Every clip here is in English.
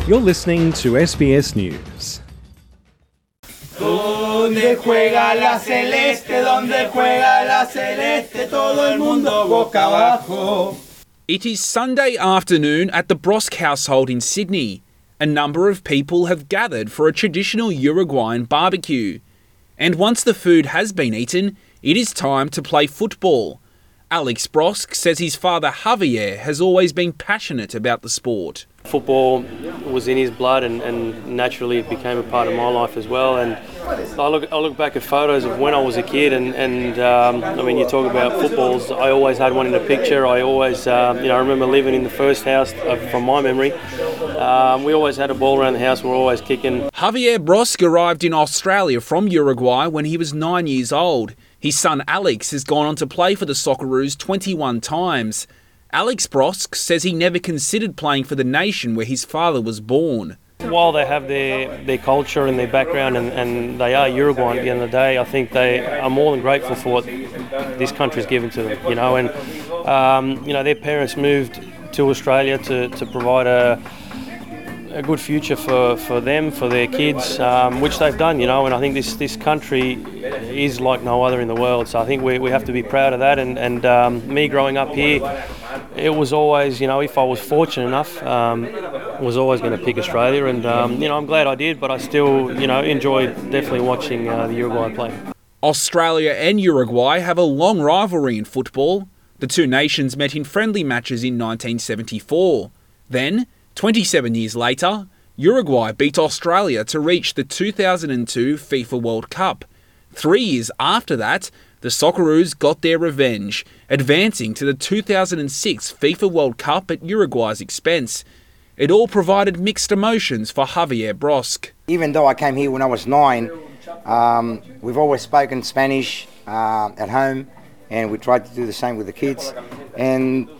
You're listening to SBS News. Donde juega la celeste, donde juega la celeste, todo el mundo boca abajo. It is Sunday afternoon at the Brosk household in Sydney. A number of people have gathered for a traditional Uruguayan barbecue. And once the food has been eaten, it is time to play football. Alex Brosk says his father Javier has always been passionate about the sport. Football was in his blood and naturally it became a part of my life as well. And I look back at photos of when I was a kid and I mean, you talk about footballs, I always had one in the picture. I always, I remember living in the first house from my memory. We always had a ball around the house, we were always kicking. Javier Brosk arrived in Australia from Uruguay when he was 9 years old. His son Alex has gone on to play for the Socceroos 21 times. Alex Brosk says he never considered playing for the nation where his father was born. While they have their culture and their background and they are Uruguayan at the end of the day, I think they are more than grateful for what this country's given to them, and their parents moved to Australia to provide a good future for them, for their kids, which they've done, and I think this country is like no other in the world, so I think we have to be proud of that, and me growing up here, it was always, if I was fortunate enough, was always going to pick Australia, and I'm glad I did, but I still, enjoyed definitely watching the Uruguay play. Australia and Uruguay have a long rivalry in football. The two nations met in friendly matches in 1974. Then, 27 years later, Uruguay beat Australia to reach the 2002 FIFA World Cup. 3 years after that, the Socceroos got their revenge, advancing to the 2006 FIFA World Cup at Uruguay's expense. It all provided mixed emotions for Javier Brosk. Even though I came here when I was 9, we've always spoken Spanish at home, and we tried to do the same with the kids. And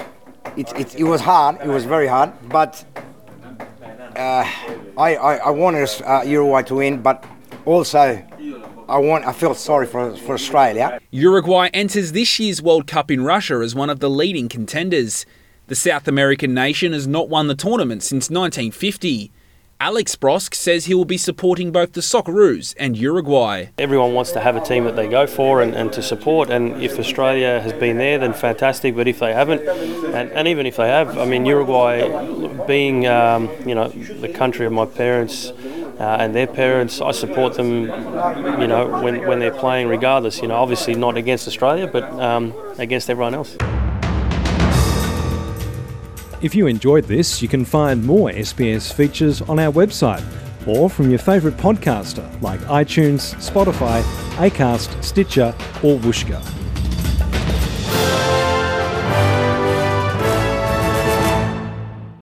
it was hard, it was very hard, but I wanted Uruguay to win, but also I felt sorry for Australia. Uruguay enters this year's World Cup in Russia as one of the leading contenders. The South American nation has not won the tournament since 1950. Alex Brosk says he will be supporting both the Socceroos and Uruguay. Everyone wants to have a team that they go for and to support, and if Australia has been there, then fantastic, but if they haven't, and even if they have, I mean, Uruguay being, the country of my parents and their parents, I support them, when they're playing regardless, obviously not against Australia, but against everyone else. If you enjoyed this, you can find more SBS features on our website or from your favourite podcaster like iTunes, Spotify, Acast, Stitcher or Whooshkaa.